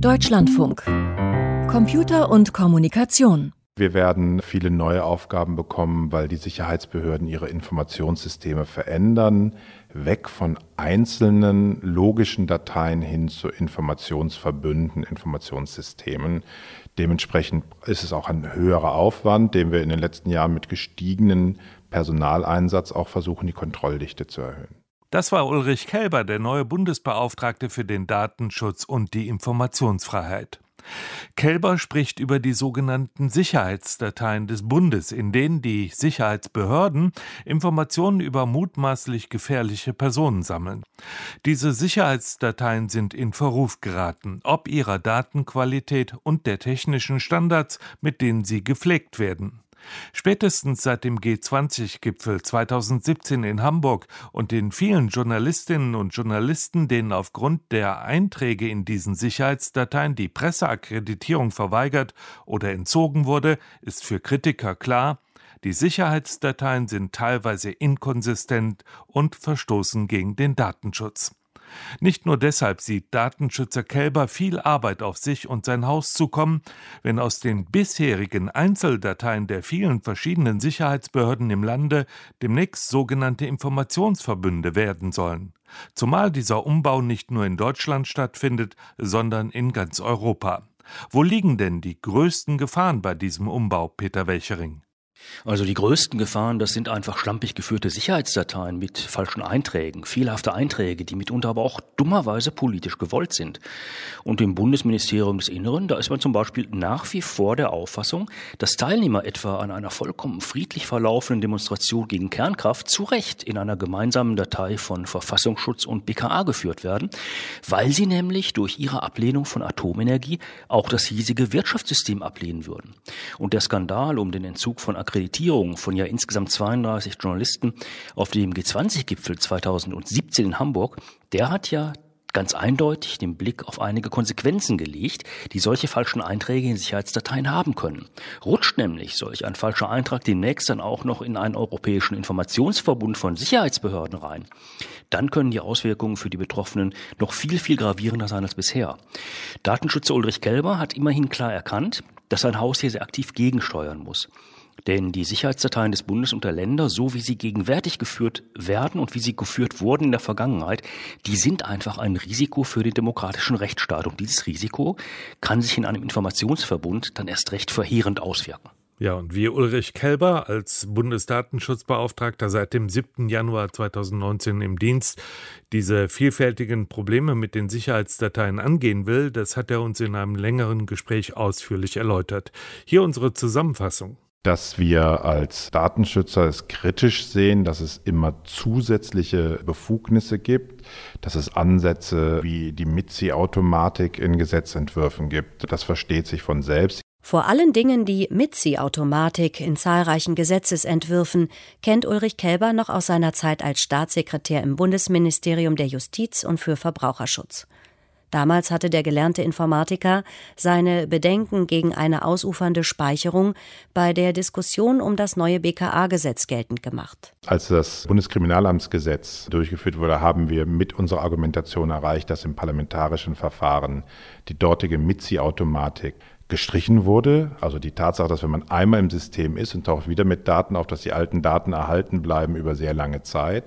Deutschlandfunk. Computer und Kommunikation. Wir werden viele neue Aufgaben bekommen, weil die Sicherheitsbehörden ihre Informationssysteme verändern, weg von einzelnen logischen Dateien hin zu Informationsverbünden, Informationssystemen. Dementsprechend ist es auch ein höherer Aufwand, den wir in den letzten Jahren mit gestiegenen Personaleinsatz auch versuchen, die Kontrolldichte zu erhöhen. Das war Ulrich Kelber, der neue Bundesbeauftragte für den Datenschutz und die Informationsfreiheit. Kelber spricht über die sogenannten Sicherheitsdateien des Bundes, in denen die Sicherheitsbehörden Informationen über mutmaßlich gefährliche Personen sammeln. Diese Sicherheitsdateien sind in Verruf geraten, ob ihrer Datenqualität und der technischen Standards, mit denen sie gepflegt werden. Spätestens seit dem G20-Gipfel 2017 in Hamburg und den vielen Journalistinnen und Journalisten, denen aufgrund der Einträge in diesen Sicherheitsdateien die Presseakkreditierung verweigert oder entzogen wurde, ist für Kritiker klar, die Sicherheitsdateien sind teilweise inkonsistent und verstoßen gegen den Datenschutz. Nicht nur deshalb sieht Datenschützer Kelber viel Arbeit auf sich und sein Haus zukommen, wenn aus den bisherigen Einzeldateien der vielen verschiedenen Sicherheitsbehörden im Lande demnächst sogenannte Informationsverbünde werden sollen. Zumal dieser Umbau nicht nur in Deutschland stattfindet, sondern in ganz Europa. Wo liegen denn die größten Gefahren bei diesem Umbau, Peter Welchering? Also die größten Gefahren, das sind einfach schlampig geführte Sicherheitsdateien mit falschen Einträgen, fehlerhafte Einträge, die mitunter aber auch dummerweise politisch gewollt sind. Und im Bundesministerium des Inneren, da ist man zum Beispiel nach wie vor der Auffassung, dass Teilnehmer etwa an einer vollkommen friedlich verlaufenden Demonstration gegen Kernkraft zu Recht in einer gemeinsamen Datei von Verfassungsschutz und BKA geführt werden, weil sie nämlich durch ihre Ablehnung von Atomenergie auch das hiesige Wirtschaftssystem ablehnen würden. Und der Skandal um den Entzug von Akkreditierung von ja insgesamt 32 Journalisten auf dem G20-Gipfel 2017 in Hamburg, der hat ja ganz eindeutig den Blick auf einige Konsequenzen gelegt, die solche falschen Einträge in Sicherheitsdateien haben können. Rutscht nämlich solch ein falscher Eintrag demnächst dann auch noch in einen europäischen Informationsverbund von Sicherheitsbehörden rein, dann können die Auswirkungen für die Betroffenen noch viel, viel gravierender sein als bisher. Datenschützer Ulrich Kelber hat immerhin klar erkannt, dass sein Haus hier sehr aktiv gegensteuern muss. Denn die Sicherheitsdateien des Bundes und der Länder, so wie sie gegenwärtig geführt werden und wie sie geführt wurden in der Vergangenheit, die sind einfach ein Risiko für den demokratischen Rechtsstaat. Und dieses Risiko kann sich in einem Informationsverbund dann erst recht verheerend auswirken. Ja, und wie Ulrich Kelber als Bundesdatenschutzbeauftragter seit dem 7. Januar 2019 im Dienst diese vielfältigen Probleme mit den Sicherheitsdateien angehen will, das hat er uns in einem längeren Gespräch ausführlich erläutert. Hier unsere Zusammenfassung. Dass wir als Datenschützer es kritisch sehen, dass es immer zusätzliche Befugnisse gibt, dass es Ansätze wie die MITSI-Automatik in Gesetzentwürfen gibt. Das versteht sich von selbst. Vor allen Dingen die MITSI-Automatik in zahlreichen Gesetzesentwürfen kennt Ulrich Kelber noch aus seiner Zeit als Staatssekretär im Bundesministerium der Justiz und für Verbraucherschutz. Damals hatte der gelernte Informatiker seine Bedenken gegen eine ausufernde Speicherung bei der Diskussion um das neue BKA-Gesetz geltend gemacht. Als das Bundeskriminalamtsgesetz durchgeführt wurde, haben wir mit unserer Argumentation erreicht, dass im parlamentarischen Verfahren die dortige MITSI-Automatik gestrichen wurde. Also die Tatsache, dass wenn man einmal im System ist und taucht wieder mit Daten auf, dass die alten Daten erhalten bleiben über sehr lange Zeit.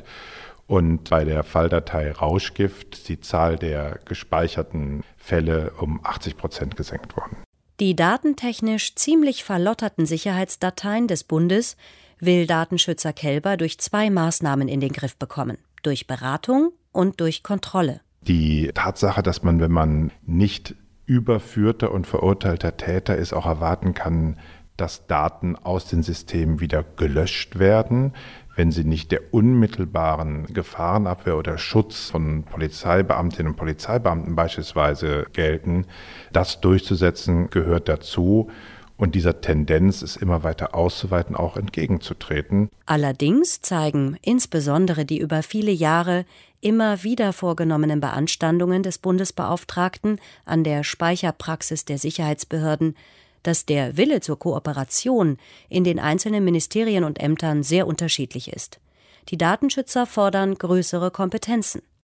Und bei der Falldatei Rauschgift ist die Zahl der gespeicherten Fälle um 80% gesenkt worden. Die datentechnisch ziemlich verlotterten Sicherheitsdateien des Bundes will Datenschützer Kelber durch 2 Maßnahmen in den Griff bekommen: durch Beratung und durch Kontrolle. Die Tatsache, dass man, wenn man nicht überführter und verurteilter Täter ist, auch erwarten kann, dass Daten aus den Systemen wieder gelöscht werden, wenn sie nicht der unmittelbaren Gefahrenabwehr oder Schutz von Polizeibeamtinnen und Polizeibeamten beispielsweise gelten. Das durchzusetzen gehört dazu. Und dieser Tendenz ist immer weiter auszuweiten, auch entgegenzutreten. Allerdings zeigen insbesondere die über viele Jahre immer wieder vorgenommenen Beanstandungen des Bundesbeauftragten an der Speicherpraxis der Sicherheitsbehörden, dass der Wille zur Kooperation in den einzelnen Ministerien und Ämtern sehr unterschiedlich ist. Die Datenschützer fordern größere Kompetenzen.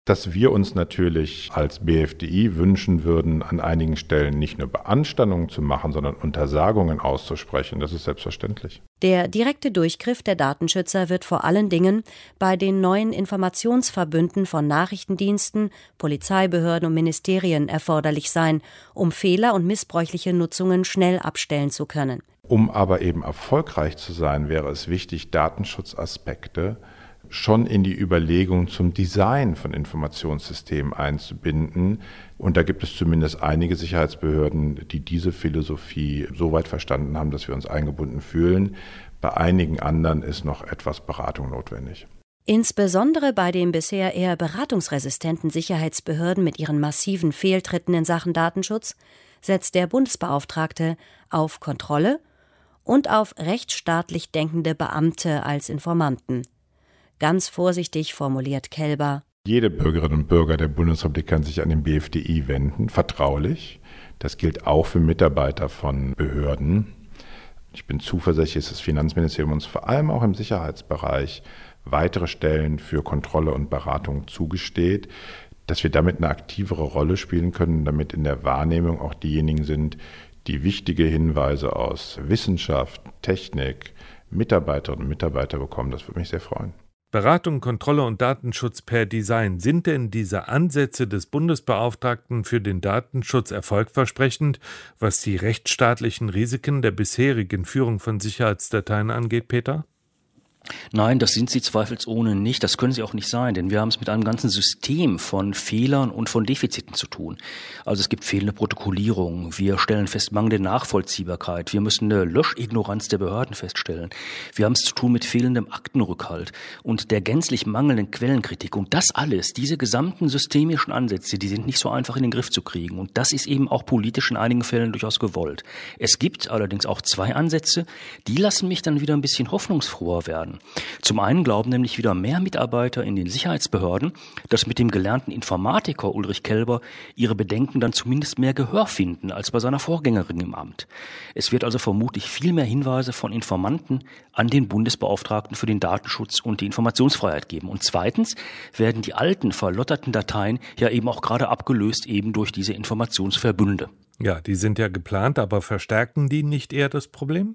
Dass wir uns natürlich als BfDI wünschen würden, an einigen Stellen nicht nur Beanstandungen zu machen, sondern Untersagungen auszusprechen, das ist selbstverständlich. Der direkte Durchgriff der Datenschützer wird vor allen Dingen bei den neuen Informationsverbünden von Nachrichtendiensten, Polizeibehörden und Ministerien erforderlich sein, um Fehler und missbräuchliche Nutzungen schnell abstellen zu können. Um aber eben erfolgreich zu sein, wäre es wichtig, Datenschutzaspekte schon in die Überlegung zum Design von Informationssystemen einzubinden. Und da gibt es zumindest einige Sicherheitsbehörden, die diese Philosophie so weit verstanden haben, dass wir uns eingebunden fühlen. Bei einigen anderen ist noch etwas Beratung notwendig. Insbesondere bei den bisher eher beratungsresistenten Sicherheitsbehörden mit ihren massiven Fehltritten in Sachen Datenschutz setzt der Bundesbeauftragte auf Kontrolle und auf rechtsstaatlich denkende Beamte als Informanten. Ganz vorsichtig formuliert Kelber: Jede Bürgerin und Bürger der Bundesrepublik kann sich an den BfDI wenden, vertraulich. Das gilt auch für Mitarbeiter von Behörden. Ich bin zuversichtlich, dass das Finanzministerium uns vor allem auch im Sicherheitsbereich weitere Stellen für Kontrolle und Beratung zugesteht, dass wir damit eine aktivere Rolle spielen können, damit in der Wahrnehmung auch diejenigen sind, die wichtige Hinweise aus Wissenschaft, Technik, Mitarbeiterinnen und Mitarbeiter bekommen. Das würde mich sehr freuen. Beratung, Kontrolle und Datenschutz per Design. Sind denn diese Ansätze des Bundesbeauftragten für den Datenschutz erfolgversprechend, was die rechtsstaatlichen Risiken der bisherigen Führung von Sicherheitsdateien angeht, Peter? Nein, das sind sie zweifelsohne nicht. Das können sie auch nicht sein, denn wir haben es mit einem ganzen System von Fehlern und von Defiziten zu tun. Also es gibt fehlende Protokollierung, wir stellen fest mangelnde Nachvollziehbarkeit, wir müssen eine Löschignoranz der Behörden feststellen. Wir haben es zu tun mit fehlendem Aktenrückhalt und der gänzlich mangelnden Quellenkritik. Und das alles, diese gesamten systemischen Ansätze, die sind nicht so einfach in den Griff zu kriegen. Und das ist eben auch politisch in einigen Fällen durchaus gewollt. Es gibt allerdings auch zwei Ansätze, die lassen mich dann wieder ein bisschen hoffnungsfroher werden. Zum einen glauben nämlich wieder mehr Mitarbeiter in den Sicherheitsbehörden, dass mit dem gelernten Informatiker Ulrich Kelber ihre Bedenken dann zumindest mehr Gehör finden als bei seiner Vorgängerin im Amt. Es wird also vermutlich viel mehr Hinweise von Informanten an den Bundesbeauftragten für den Datenschutz und die Informationsfreiheit geben. Und zweitens werden die alten, verlotterten Dateien ja eben auch gerade abgelöst eben durch diese Informationsverbünde. Ja, die sind ja geplant, aber verstärken die nicht eher das Problem?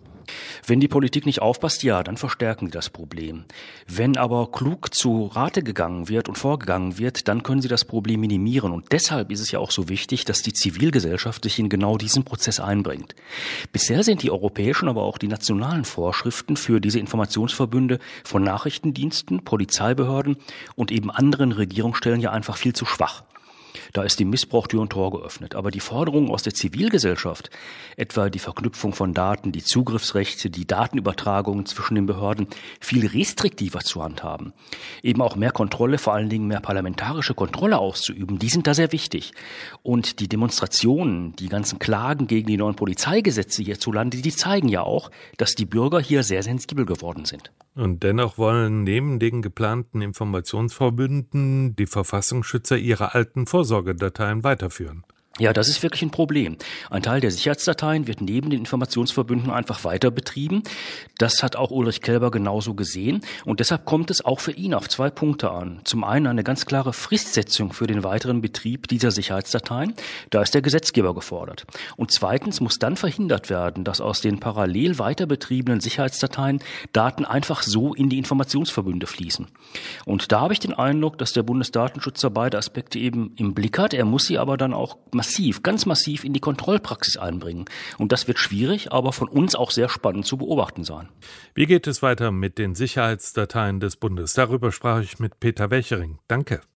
Wenn die Politik nicht aufpasst, ja, dann verstärken sie das Problem. Wenn aber klug zu Rate gegangen wird und vorgegangen wird, dann können sie das Problem minimieren. Und deshalb ist es ja auch so wichtig, dass die Zivilgesellschaft sich in genau diesen Prozess einbringt. Bisher sind die europäischen, aber auch die nationalen Vorschriften für diese Informationsverbünde von Nachrichtendiensten, Polizeibehörden und eben anderen Regierungsstellen ja einfach viel zu schwach. Da ist dem Missbrauch Tür und Tor geöffnet. Aber die Forderungen aus der Zivilgesellschaft, etwa die Verknüpfung von Daten, die Zugriffsrechte, die Datenübertragungen zwischen den Behörden, viel restriktiver zu handhaben, eben auch mehr Kontrolle, vor allen Dingen mehr parlamentarische Kontrolle auszuüben, die sind da sehr wichtig. Und die Demonstrationen, die ganzen Klagen gegen die neuen Polizeigesetze hierzulande, die zeigen ja auch, dass die Bürger hier sehr sensibel geworden sind. Und dennoch wollen neben den geplanten Informationsverbünden die Verfassungsschützer ihre alten Vorsorgedateien weiterführen. Ja, das ist wirklich ein Problem. Ein Teil der Sicherheitsdateien wird neben den Informationsverbünden einfach weiter betrieben. Das hat auch Ulrich Kelber genauso gesehen. Und deshalb kommt es auch für ihn auf zwei Punkte an. Zum einen eine ganz klare Fristsetzung für den weiteren Betrieb dieser Sicherheitsdateien. Da ist der Gesetzgeber gefordert. Und zweitens muss dann verhindert werden, dass aus den parallel weiter betriebenen Sicherheitsdateien Daten einfach so in die Informationsverbünde fließen. Und da habe ich den Eindruck, dass der Bundesdatenschützer beide Aspekte eben im Blick hat. Er muss sie aber dann auch ganz massiv in die Kontrollpraxis einbringen. Und das wird schwierig, aber von uns auch sehr spannend zu beobachten sein. Wie geht es weiter mit den Sicherheitsdateien des Bundes? Darüber sprach ich mit Peter Welchering. Danke.